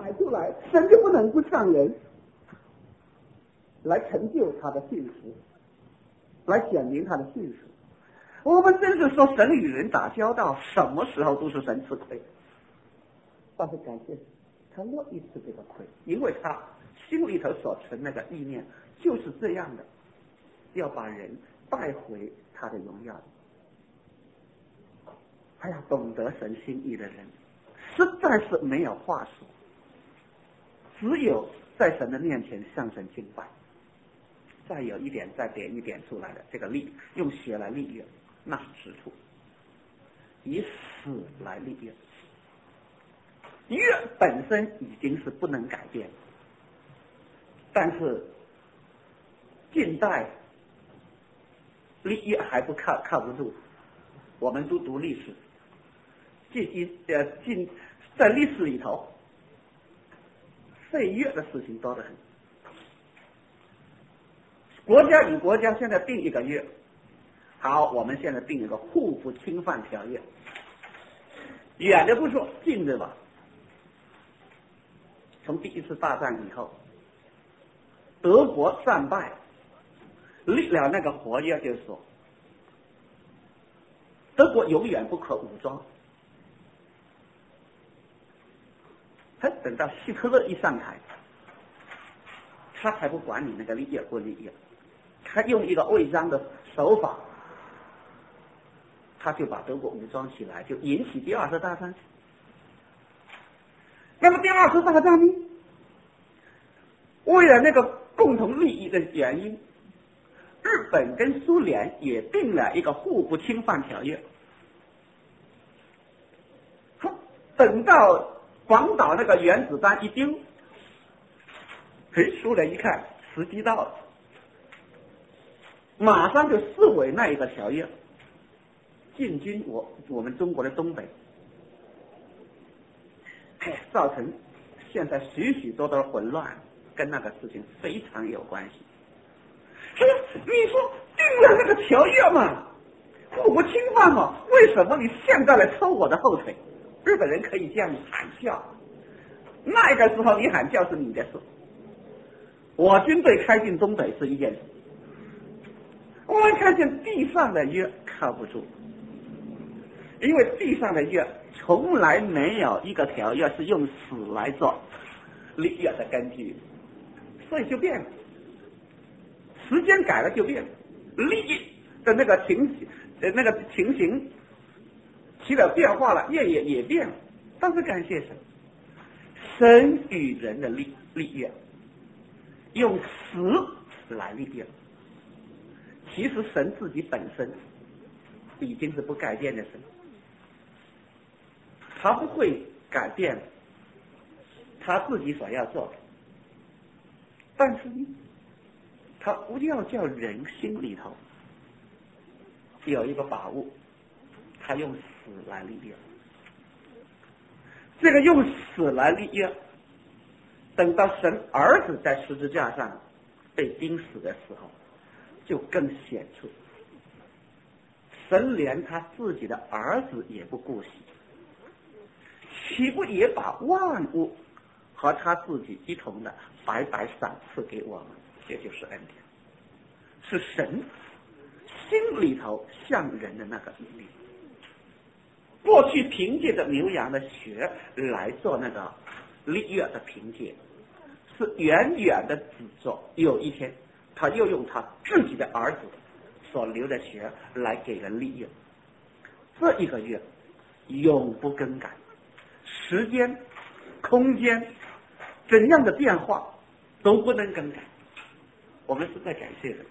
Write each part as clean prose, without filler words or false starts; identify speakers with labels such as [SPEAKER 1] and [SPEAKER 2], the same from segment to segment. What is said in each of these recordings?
[SPEAKER 1] 摆出来，神就不能不上人来成就他的信实，来显明他的信实。我们真是说神与人打交道，什么时候都是神吃亏，但是感谢神，他乐意吃这个亏，因为他心里头所存那个意念就是这样的，要把人带回他的荣耀。哎呀，懂得神心意的人实在是没有话说，只有在神的面前向神敬拜。再有一点，再点一点出来的这个立，用血来立约，那是实处，以死来立约。约本身已经是不能改变，但是近代立约还不靠不住。我们都读历史，在历史里头，废约的事情多得很。国家与国家现在定一个约，好，我们现在定一个互不侵犯条约，远的不说，近的吧。从第一次大战以后，德国战败，立了那个活约，就是说，德国永远不可武装。他等到希特勒一上台，他才不管你那个立约不立约，他用一个违章的手法，他就把德国武装起来，就引起第二次大战。那么第二次大战呢，为了那个共同利益的原因，日本跟苏联也定了一个互不侵犯条约。等到广岛那个原子弹一丢，苏联一看时机到了，马上就撕毁那一个条约，进军我们中国的东北，造成现在许许多多的混乱，跟那个事情非常有关系。你说定了那个条约嘛，互不侵犯嘛，为什么你现在来抽我的后腿？日本人可以这样喊叫，那个时候你喊叫是你的事，我军队开进东北是一件事。我们看见地上的约靠不住，因为地上的约从来没有一个条约是用死来做立约的根据，所以就变了。时间改了就变了，利益的那个情形起了变化了，也变了。但是感谢神，神与人的立约用死来立约。其实神自己本身已经是不改变的神，他不会改变他自己所要做的，但是呢，他不要叫人心里头有一个把握，他用死来立约。这个用死来立约，等到神儿子在十字架上被钉死的时候，就更显出神连他自己的儿子也不顾惜，岂不也把万物和他自己一同的白白赏赐给我们？这就是恩典，是神心里头向人的那个意念。过去凭借着牛羊的血来做那个立约的凭借，是远远的只做，有一天他又用他自己的儿子所流的血来给人立约。这一个约永不更改，时间空间怎样的变化都不能更改，我们是在感谢的。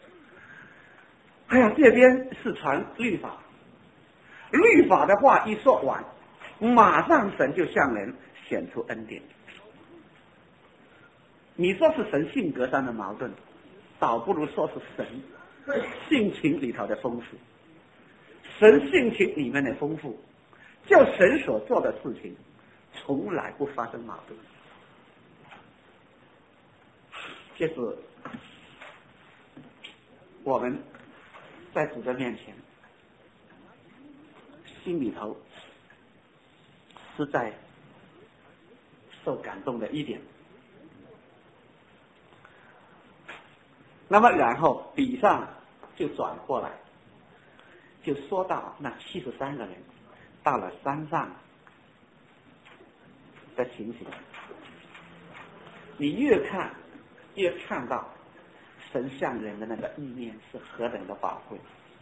[SPEAKER 1] 哎呀，这边是传律法，律法的话一说完，马上神就向人显出恩典。你说是神性格上的矛盾，倒不如说是神性情里头的丰富。神性情里面的丰富，叫神所做的事情从来不发生矛盾。这是我们在主的面前心里头实在受感动的一点。那么然后笔上就转过来，就说到那73个人到了山上的情形。你越看越看到神向人的那个意念是何等的宝贵。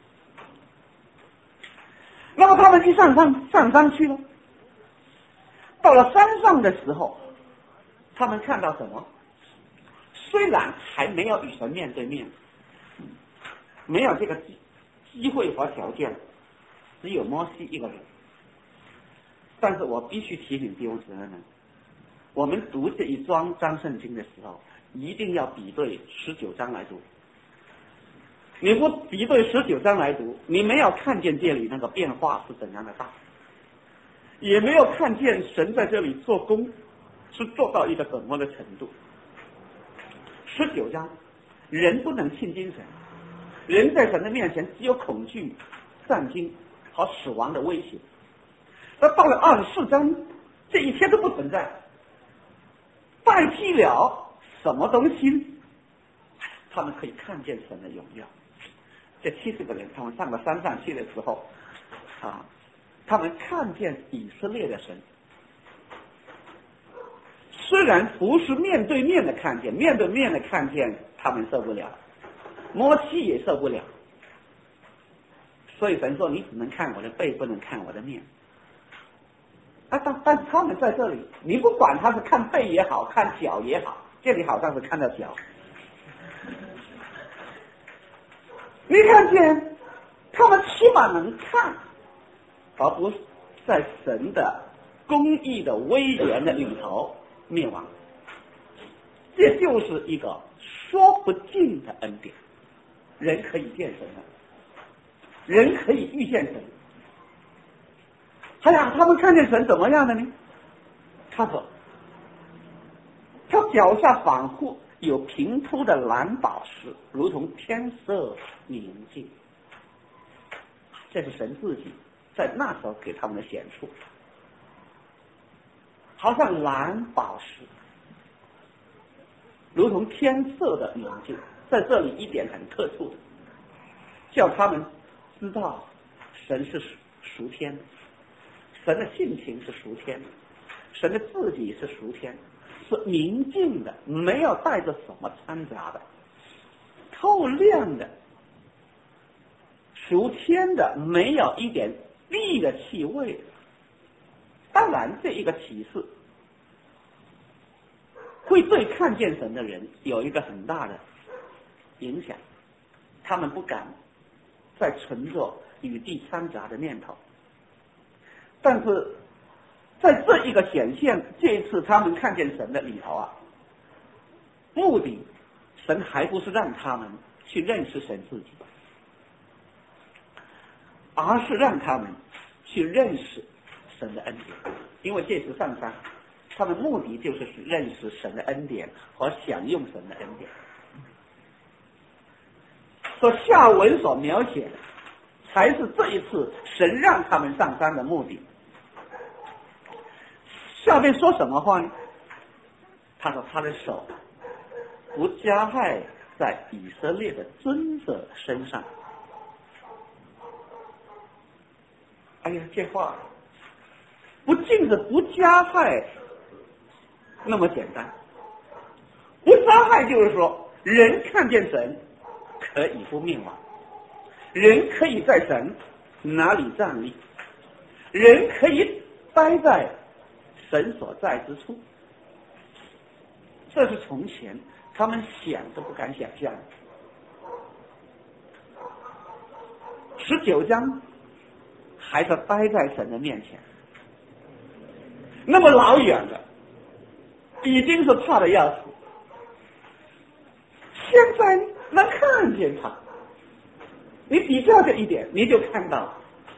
[SPEAKER 1] 那么他们去上山去了，到了山上的时候，他们看到什么？虽然还没有与神面对面，没有这个机会和条件，只有摩西一个人，但是我必须提醒弟兄姊妹们，我们读这一章圣经的时候，一定要比对19章来读。你不比对19章来读，你没有看见这里那个变化是怎样的大，也没有看见神在这里做工是做到一个怎么的程度。19章，人不能亲近神，人在神的面前只有恐惧、战惊和死亡的威胁。那到了24章，这一切都不存在，代替了什么东西？他们可以看见神的荣耀。这70个人，他们上了山上去的时候，他们看见以色列的神。虽然不是面对面的看见，面对面的看见他们受不了，摩西也受不了，所以神说你只能看我的背，不能看我的面。但是他们在这里，你不管他是看背也好，看脚也好，这里好像是看到脚。你看见他们起码能看，而不是在神的公义的威严的里头灭亡。这就是一个说不尽的恩典。人可以见神了，人可以遇见神。哎呀，他们看见神怎么样的呢？他说他脚下仿佛有平铺的蓝宝石，如同天色明净。这是神自己在那时候给他们的显出，好像蓝宝石，如同天色的明净。在这里一点很特殊的，叫他们知道神是属天的，神的性情是属天的，神的自己是属天的，是明净的，没有带着什么掺杂的，透亮的，属天的，没有一点地的气味。当然这一个启示会对看见神的人有一个很大的影响，他们不敢再存着与地掺杂的念头。但是在这一个显现，这一次他们看见神的里头目的神还不是让他们去认识神自己，而是让他们去认识神的恩典。因为这次上山，他们目的就是认识神的恩典和享用神的恩典。所下文所描写的才是这一次神让他们上山的目的。下面说什么话呢？他说他的手不加害在以色列的尊者身上。哎呀，这话不仅是不加害那么简单，不加害就是说人看见神可以不灭亡，人可以在神哪里站立，人可以待在神所在之处。这是从前他们想都不敢想象。19章还是待在神的面前，那么老远的，已经是怕的要死，现在能看见他，你比较这一点，你就看到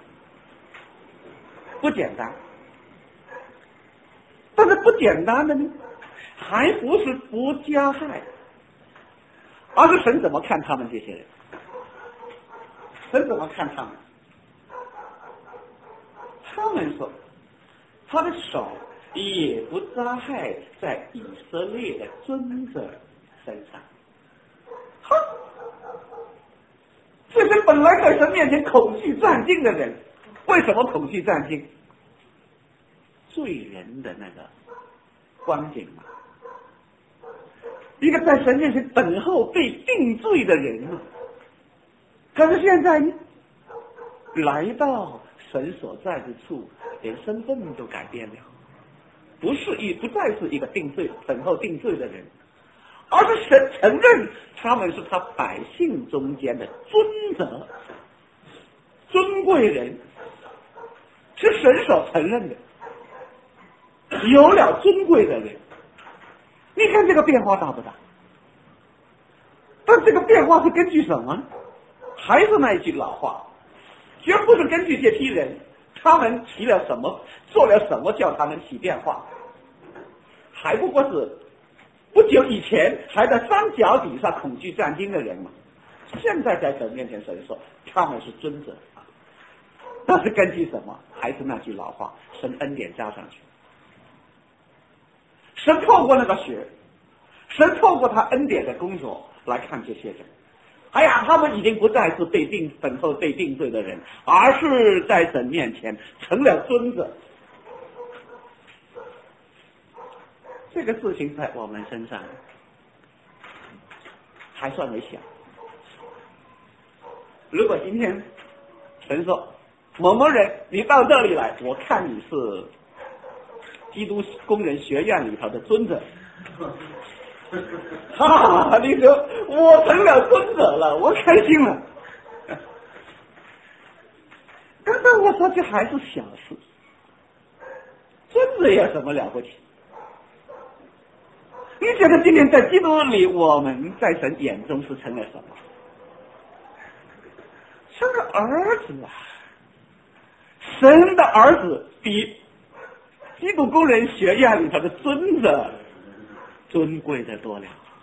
[SPEAKER 1] 不简单。但是不简单的呢，还不是不加害，而是神怎么看他们这些人？神怎么看他们？他们说他的手也不扎害在以色列的尊者身上。哼！这些本来在神面前恐惧战惊的人，为什么恐惧战惊？罪人的那个光景嘛，一个在神面前等候被定罪的人嘛。可是现在呢，来到神所在之处，连身份都改变了，不再是一个等候定罪的人，而是神承认他们是他百姓中间的尊者、尊贵人，是神所承认的。有了尊贵的人，你看这个变化大不大？但这个变化是根据什么？还是那一句老话，绝不是根据这批人他们起了什么，做了什么叫他们起变化，还不过是不久以前还在山脚底下恐惧战惊的人嘛，现在在神面前神说他们是尊者，那是根据什么？还是那句老话，神恩典加上去。神透过那个血，神透过他恩典的工作来看这些人。哎呀，他们已经不再是等候被定罪的人，而是在神面前成了尊者。这个事情在我们身上还算微小。如果今天神说某某人你到这里来，我看你是基督工人学院里头的尊者，哈，你说我成了尊者了，我开心了。但我说这还是小事，尊者有什么了不起？你觉得今天在基督里，我们在神眼中是成了什么？成了儿子啊！神的儿子比基督工人学院里头的尊者尊贵的多了，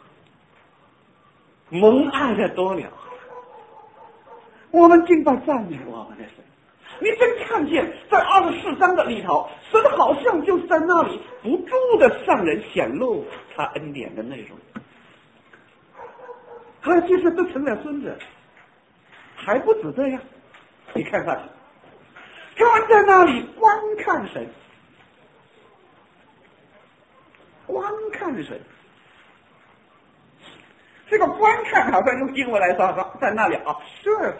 [SPEAKER 1] 蒙爱的多了。我们敬拜赞美我们的神，你真看见在24章的里头，神好像就是在那里不住的向人显露他恩典的内容。还有这些都成了尊者，还不止这样，你看下去，他们在那里观看神，观看神。这个观看好像用英文来说，在那里observe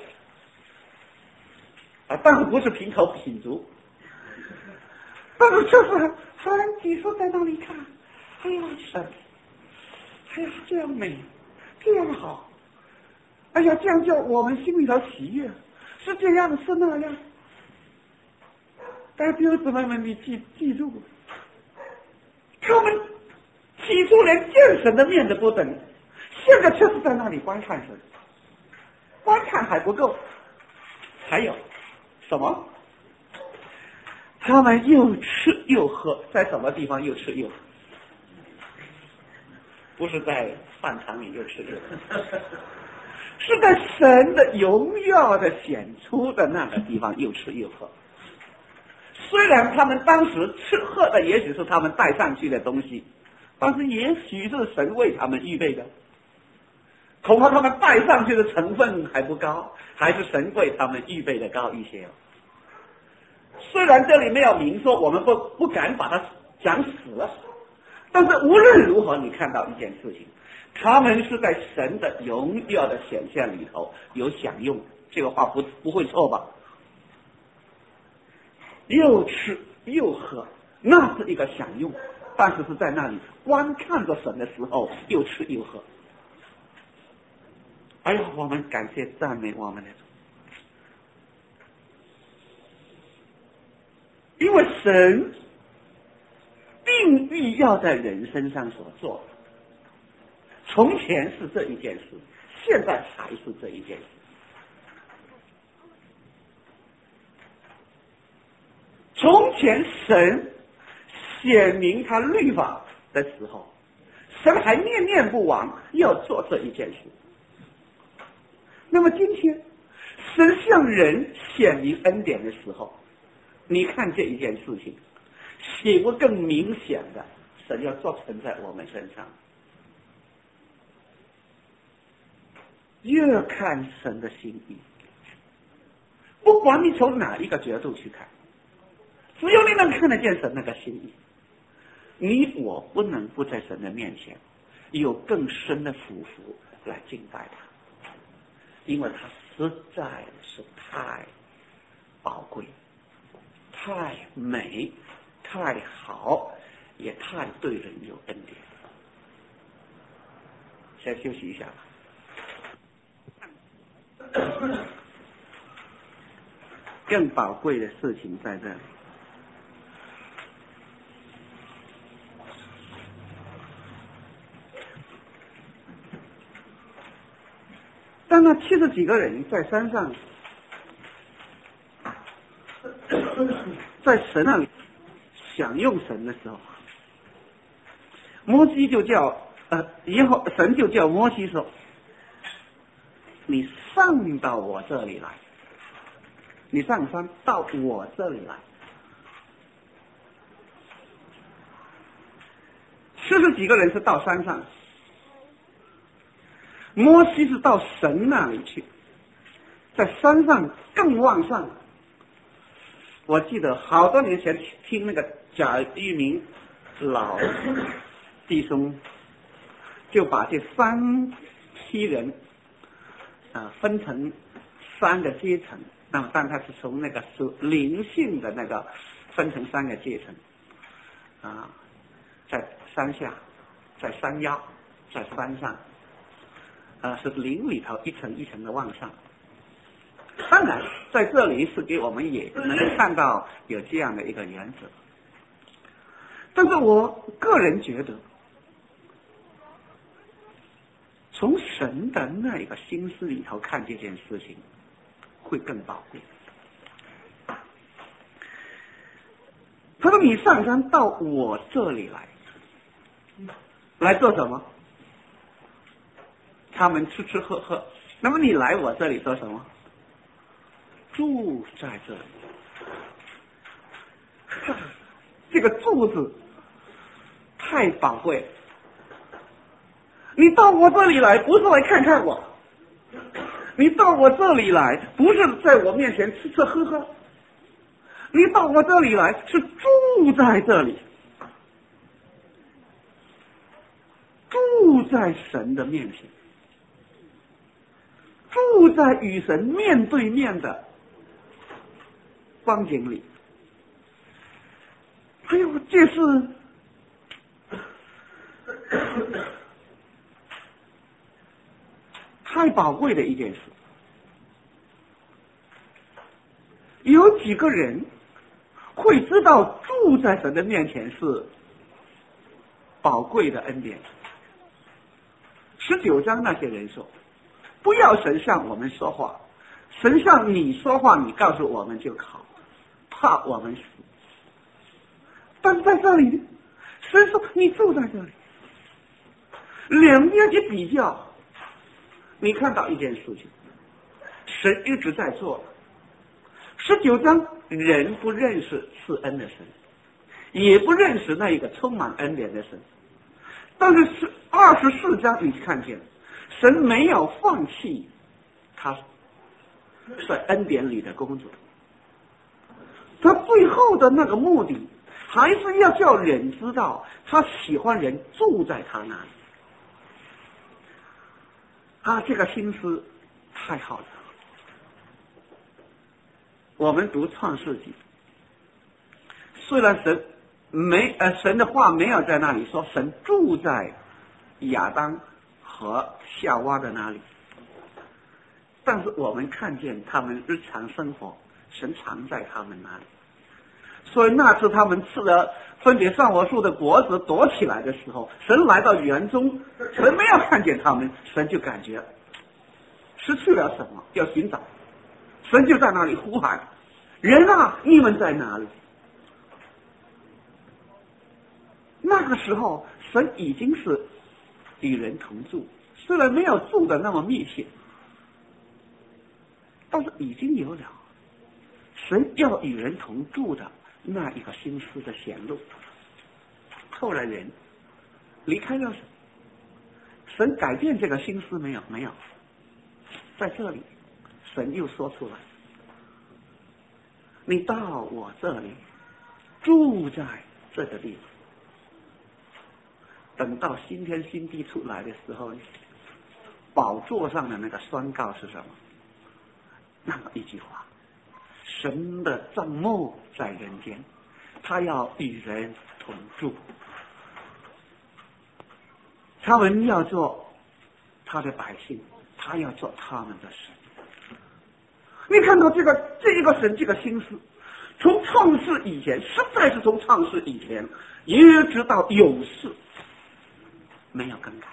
[SPEAKER 1] 啊，但是不是平头品足，但是就是很几次在那里看，哎呀神，哎呀这样美，这样好，哎呀这样叫我们心里头喜悦，是这样是那样。但弟兄姊妹们，你记住，他们起初连见神的面都不等，现在却是在那里观看神。观看还不够，还有什么？他们又吃又喝，在什么地方又吃又喝？不是在饭堂里又吃又喝，是在神的荣耀的显出的那个地方又吃又喝。虽然他们当时吃喝的也许是他们带上去的东西，但是也许是神为他们预备的，恐怕他们带上去的成分还不高，还是神为他们预备的高一些。虽然这里没有明说，我们不敢把它讲死了，但是无论如何，你看到一件事情，他们是在神的荣耀的显现里头有享用，这个话不会错吧？又吃又喝，那是一个享用，但是是在那里观看着神的时候又吃又喝。哎呀，我们感谢赞美我们的主，因为神定义要在人身上所做的，从前是这一件事，现在还是这一件事。从前神显明他律法的时候，神还念念不忘要做这一件事。那么今天神向人显明恩典的时候，你看这一件事情， 岂不更明显的神要作成在我们身上？越看神的心意，不管你从哪一个角度去看，只要你能看得见神那个心意，你我不能不在神的面前有更深的俯伏来敬拜他，因为他实在是太宝贵、太美、太好，也太对人有恩典。先休息一下吧。更宝贵的事情在这里。当那70几个人在山上，在神那里享用神的时候，摩西就叫神就叫摩西说：“你上到我这里来，你上山到我这里来。”70几个人是到山上，摩西是到神那里去，在山上更往上。我记得好多年前听那个贾玉明老弟兄就把这3批人分成3个阶层，那么但他是从那个属灵性的那个分成3个阶层在山下，在山腰，在山上，是灵里头一层一层的往上。当然在这里是给我们也能看到有这样的一个原则，但是我个人觉得从神的那一个心思里头看这件事情会更宝贵。他说你上山到我这里来做什么？他们吃吃喝喝，那么你来我这里做什么？住在这里。这个住字太宝贵了。你到我这里来不是来看看我，你到我这里来不是在我面前吃吃喝喝，你到我这里来是住在这里，住在神的面前，住在与神面对面的光景里。哎呦，这是太宝贵的一件事。有几个人会知道住在神的面前是宝贵的恩典？19章那些人说，不要神向我们说话，神向你说话，你告诉我们就好，怕我们死。但是在这里，神说你住在这里，两边一比较，你看到一件事情，神一直在做。19章人不认识赐恩的神，也不认识那一个充满恩典的神，但是24章你看见神没有放弃他在恩典里的工作，他最后的那个目的还是要叫人知道他喜欢人住在他那里。这个心思太好了。我们读创世纪，虽然神的话没有在那里说神住在亚当和夏娃的那里，但是我们看见他们日常生活神藏在他们那里。所以那次他们吃了分别善恶树的果子躲起来的时候，神来到园中，神没有看见他们，神就感觉失去了什么，要寻找，神就在那里呼喊，人啊，你们在哪里？那个时候神已经是与人同住，虽然没有住的那么密切，但是已经有了神要与人同住的那一个心思的显露。后来人离开了神，神改变这个心思没有？没有。在这里，神又说出来：你到我这里，住在这个地方。等到新天新地出来的时候，宝座上的那个宣告是什么？那么一句话：神的帐幕在人间，他要与人同住，他们要做他的百姓，他要做他们的神。你看到这一个神这个心思，从创世以前，实在是从创世以前一直到永世没有更改。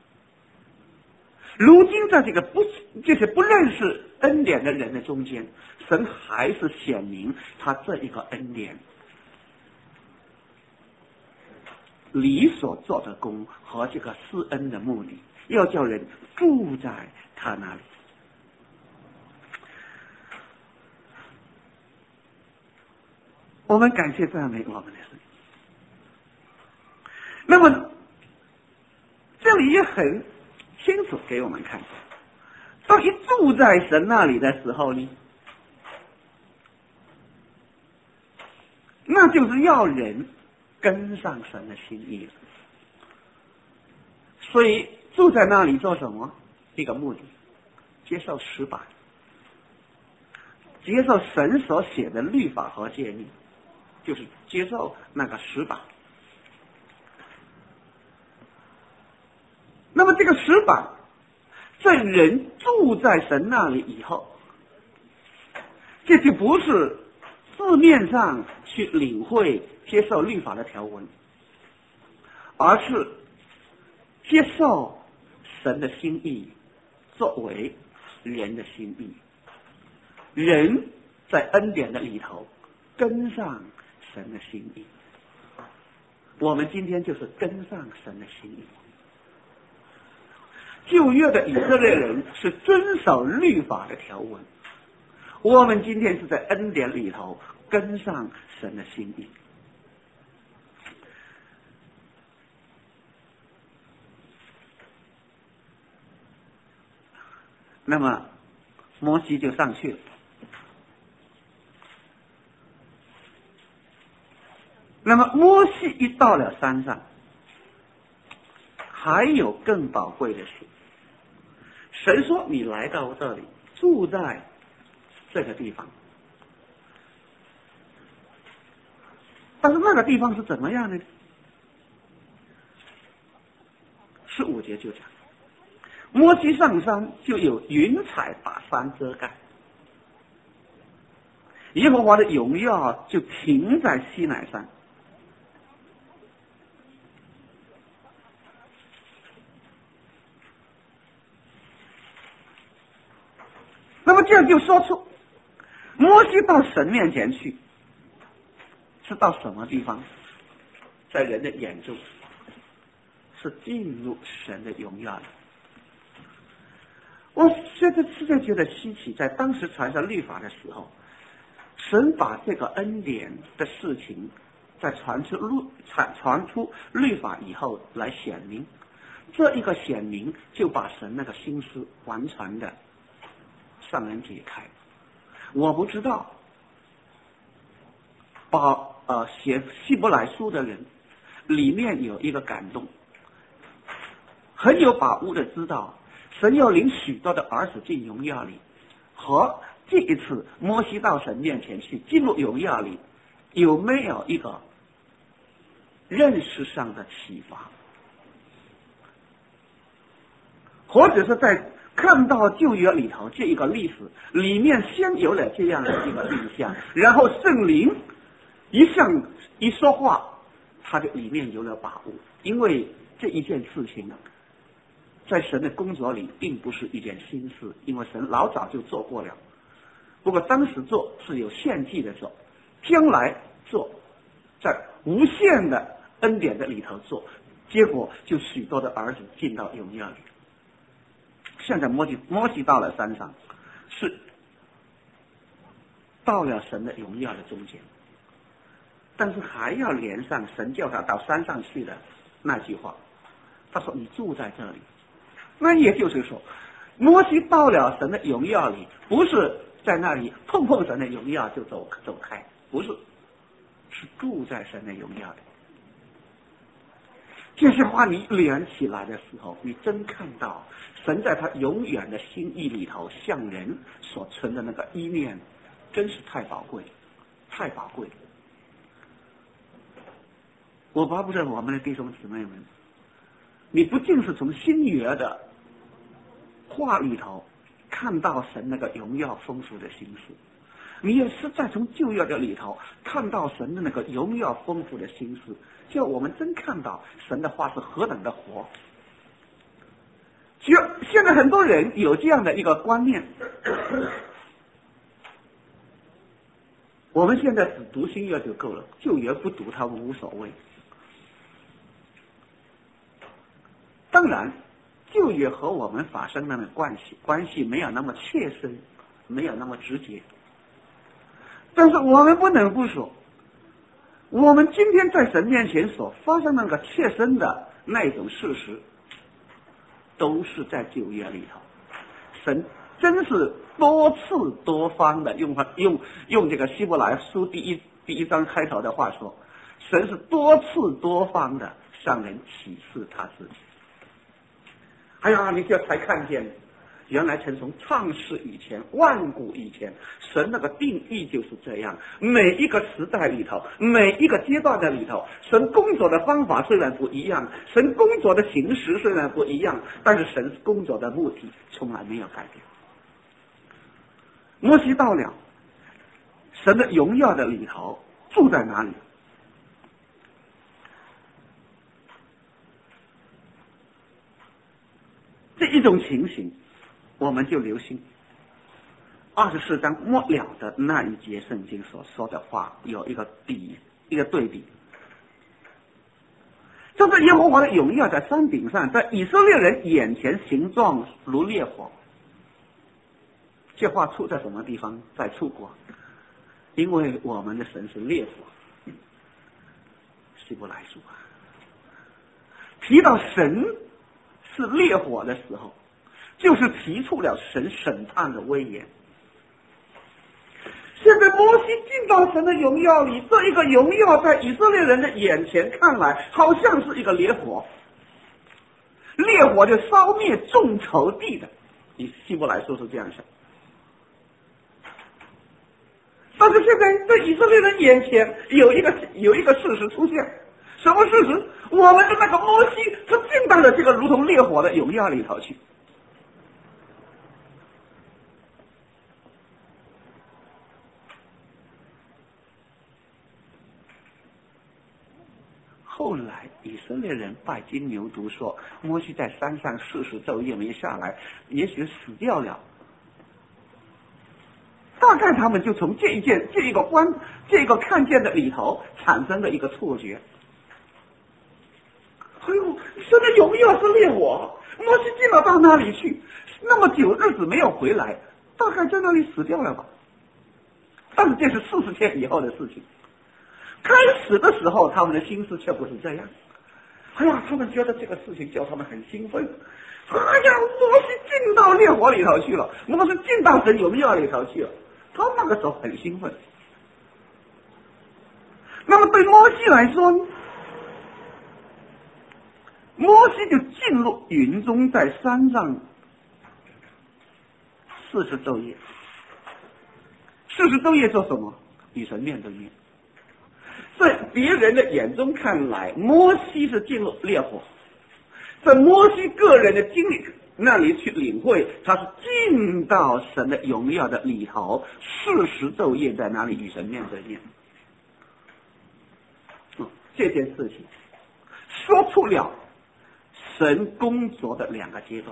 [SPEAKER 1] 如今在这些不认识恩典的人的中间，神还是显明他这一个恩典理所做的功和这个施恩的目的，要叫人住在他那里。我们感谢赞美我们的神。那么这里也很清楚给我们看，当一住在神那里的时候呢，那就是要人跟上神的心意了。所以住在那里做什么？一个目的，接受十版，接受神所写的律法和诫命，就是接受那个十版。那么这个十版，在人住在神那里以后，这就不是字面上去领会接受律法的条文，而是接受神的心意作为人的心意。人在恩典的里头跟上神的心意。我们今天就是跟上神的心意。旧约的以色列人是遵守律法的条文，我们今天是在恩典里头跟上神的心意。那么摩西就上去了。那么摩西一到了山上，还有更宝贵的事。神说：“你来到这里，住在这个地方。”但是那个地方是怎么样呢？15节就讲，摩西上山，就有云彩把山遮盖，耶和华的荣耀就停在西乃山。那么这样就说出，摩西到神面前去，是到什么地方？在人的眼中，是进入神的荣耀里。我现在实在觉得稀奇，在当时传授律法的时候，神把这个恩典的事情，在传出律法以后来显明，这一个显明就把神那个心思完全的向人解开。我不知道写希伯来书的人里面有一个感动，很有把握的知道神要领许多的儿子进荣耀里，和这一次摩西到神面前去进入荣耀里，有没有一个认识上的启发，或者是在看到旧约里头这一个历史里面先有了这样的一个印象，然后圣灵一说话，他就里面有了把握。因为这一件事情在神的工作里并不是一件新事，因为神老早就做过了，不过当时做是有限制的做，将来做在无限的恩典的里头做，结果就许多的儿子进到荣耀里。现在摩西到了山上，是到了神的荣耀的中间。 但是还要连上神叫他到山上去的那句话，他说你住在这里。那也就是说，摩西到了神的荣耀里，不是在那里碰神的荣耀就走开，不是，是住在神的荣耀里。这些话你连起来的时候，你真看到神在他永远的心意里头向人所存的那个意念，真是太宝贵，太宝贵。我巴不得我们的弟兄姊妹们，你不仅是从新约的话里头看到神那个荣耀丰富的心思，你也是在从旧约的里头看到神的那个荣耀丰富的心思，就我们真看到神的话是何等的活。就现在很多人有这样的一个观念，我们现在只读新约就够了，旧约不读他们无所谓。当然旧约和我们发生的关系没有那么切身，没有那么直接，但是我们不能不说，我们今天在神面前所发生的那个切身的那种事实，都是在旧约里头。神真是多次多方的用这个希伯来书第一章开头的话说，神是多次多方的向人启示他自己。哎呀，你这才看见，原来从创世以前、万古以前，神那个定义就是这样。每一个时代里头，每一个阶段的里头，神工作的方法虽然不一样，神工作的形式虽然不一样，但是神工作的目的从来没有改变。摩西到了神的荣耀的里头，住在哪里？这一种情形，我们就留心24章末了的那一节圣经所说的话，有一个对比。就是耶和华的荣耀在山顶上，在以色列人眼前形状如烈火。这话出在什么地方？在出国，因为我们的神是烈火。希伯来书提到神是烈火的时候，就是提出了神审判的威严。现在摩西进到神的荣耀里，这一个荣耀在以色列人的眼前看来，好像是一个烈火，烈火就烧灭众仇敌的。以希伯来书是这样想。但是现在在以色列人眼前有一个事实出现，什么事实？我们的那个摩西，他进到了这个如同烈火的荣耀里头去。后来以色列人拜金牛犊说，摩西在山上40昼夜没下来，也许死掉了。大概他们就从这一个看见的里头产生了一个错觉。哎呦，神的荣耀是烈火，摩西进了到那里去，那么久日子没有回来，大概在那里死掉了吧。但是这是40天以后的事情。开始的时候，他们的心思却不是这样。哎呀，他们觉得这个事情叫他们很兴奋。哎呀，摩西进到烈火里头去了，摩西进到神荣耀里头去了，他那个时候很兴奋。那么对摩西来说，摩西就进入云中，在山上40昼夜。40昼夜做什么？与神面对面。在别人的眼中看来，摩西是进入烈火，在摩西个人的经历那里去领会，他是进到神的荣耀的里头，40昼夜在那里与神面对面。这件事情说出了神工作的2个阶段。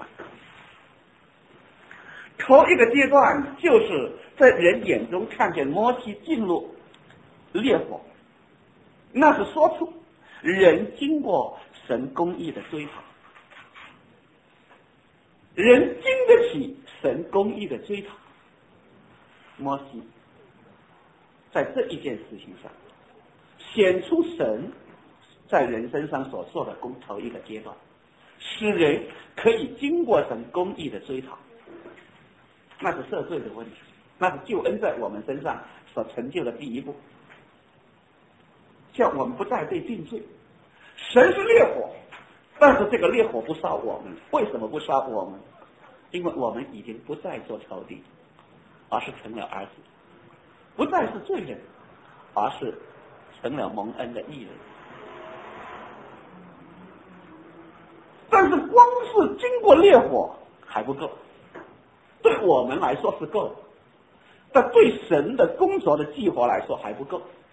[SPEAKER 1] 头一个阶段就是在人眼中看见摩西进入烈火，那是说出人经过神公义的追讨，人经得起神公义的追讨。摩西在这一件事情上显出神在人身上所做的工头一个阶段，使人可以经过神公义的追讨，那是赦罪的问题，那是救恩在我们身上所成就的第一步，叫我们不再被定罪。神是烈火，但是这个烈火不烧我们，为什么不烧我们？因为我们已经不再做仇敌，而是成了儿子，不再是罪人，而是成了蒙恩的义人。但是光是经过烈火还不够，对我们来说是够，但对神的工作的计划来说还不够。